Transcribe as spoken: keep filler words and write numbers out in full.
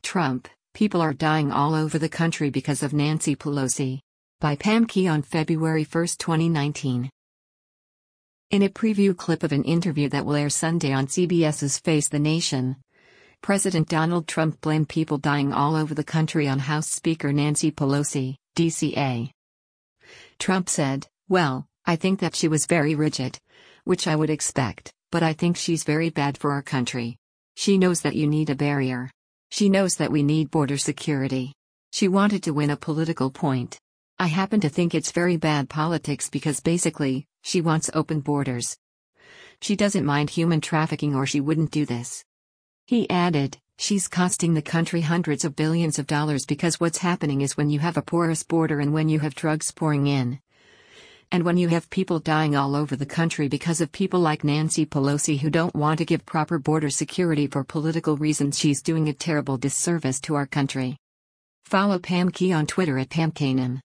Trump, people are dying all over the country because of Nancy Pelosi. By Pam Key on February first, twenty nineteen. In a preview clip of an interview that will air Sunday on CBS's Face the Nation, President Donald Trump blamed people dying all over the country on House Speaker Nancy Pelosi, D C A. Trump said, "Well, I think that she was very rigid, which I would expect, but I think she's very bad for our country. She knows that you need a barrier. She knows that we need border security. She wanted to win a political point. I happen to think it's very bad politics because basically, she wants open borders. She doesn't mind human trafficking or she wouldn't do this." He added, "She's costing the country hundreds of billions of dollars because what's happening is when you have a porous border and when you have drugs pouring in, and when you have people dying all over the country because of people like Nancy Pelosi who don't want to give proper border security for political reasons, she's doing a terrible disservice to our country." Follow Pam Key on Twitter at Pam Kanem.